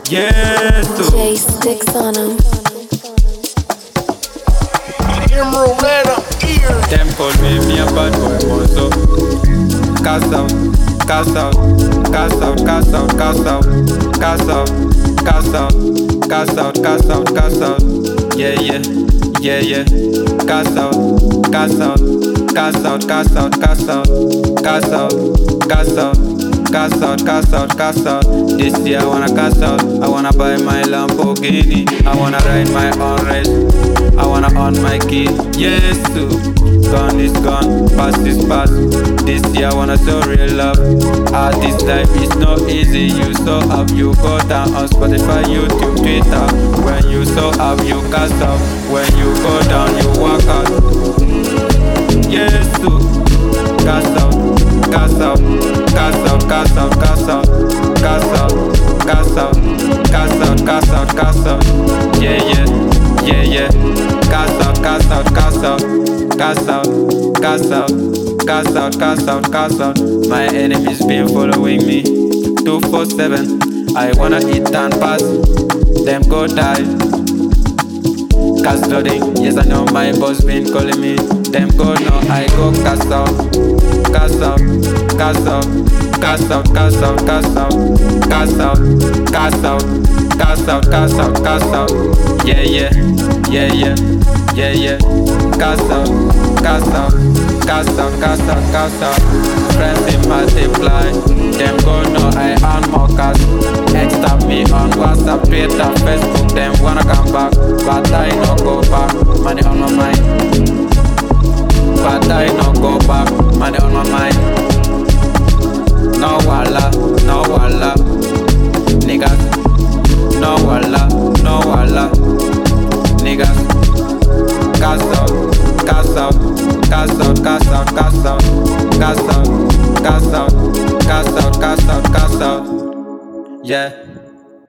Yes, so Jay sticks on him. Emerald red up ear. them call me a bad boy mozo. Cast out, cast out, cast out, cast out, cast out, cast out, cast out, cast out, cast out, cast out. Yeah, yeah, yeah, yeah. Cast out, cast out, cast out, cast out, cast out, cast out, cast out. Cast out, cast out, cast out. This year I wanna cast out. I wanna buy my Lamborghini. I wanna ride my own race. I wanna own my key. Yes, too. Gone is gone, past is past. This year I wanna show real love. This life is not easy. You so up, you go down on Spotify, YouTube, Twitter. When you so up, you cast out. When you go down, you walk out. Yes, too. Cast out, cast out, cast out, cast out, cast out, cast out, cast out, cast out, cast out, cast out. Yeah, yeah, yeah, yeah. Cast out, cast out, cast out, cast out, cast out, cast out, cast out, cast out. My enemies been following me 247. I wanna eat and pass, them go die. Cast loading, yes I know my boss been calling me. Them go no, I go cast out, cast out, cast out, cast out, cast out, cast out, cast out, cast out, cast out, cast out, cast out. Yeah, yeah, yeah, yeah, yeah, yeah. Cast out, cast out, cast out, cast out, cast out. Friends they multiply. Them go no, I earn more cash. Extra me on WhatsApp, Twitter, Facebook. Them wanna come back, but I no go back. Money on my mind. But I no go back, money on my mind. No walla, no walla, niggas. No walla, no walla, niggas. Cast out, cast out, cast out, cast out, cast out, cast out, cast out, cast out, cast out, cast out. Yeah.